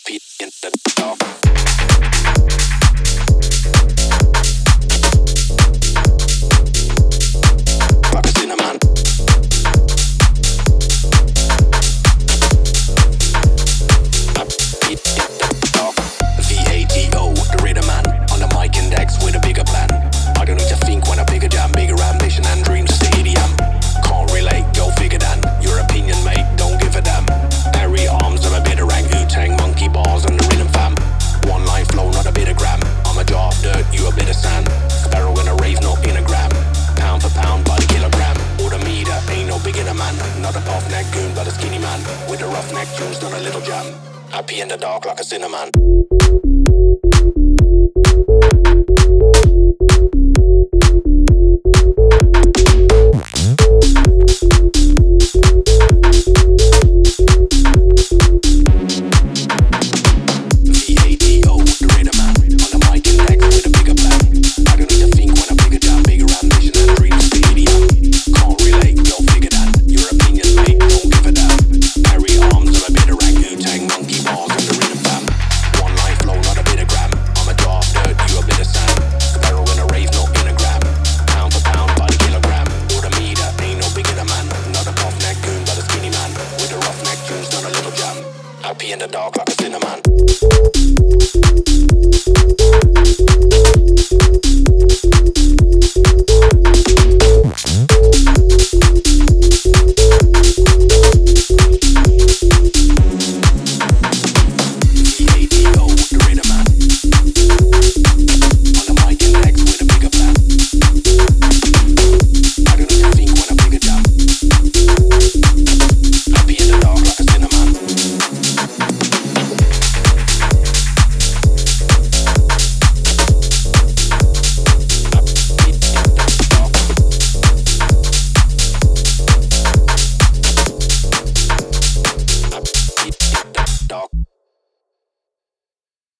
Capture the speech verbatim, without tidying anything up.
Feet in the dark. Like a cinnamon. Feet in the dark. V A T O, the rhythm man. On the mic index with a bigger plan. I don't need to think when I bigger jam. Bigger ambition and dreams is the idiom. Can't relate, go figure that. Your opinion, mate, don't give a damn. Hairy arms, I'm a bit of rank. Wu-Tang, monkey bars on the rhythm fam. One line flow, not a bit of gram. I'm a jar of dirt, you a bit of sand. Sparrow in a rave, not in a gram. Pound for pound by the kilogram. Or the meter, ain't no beginner man. Not a puff neck goon, but a skinny man. With a rough neck tunes, not a little jam. Happy in the dark like a cinnamon. Happy in the dark like a cinnamon.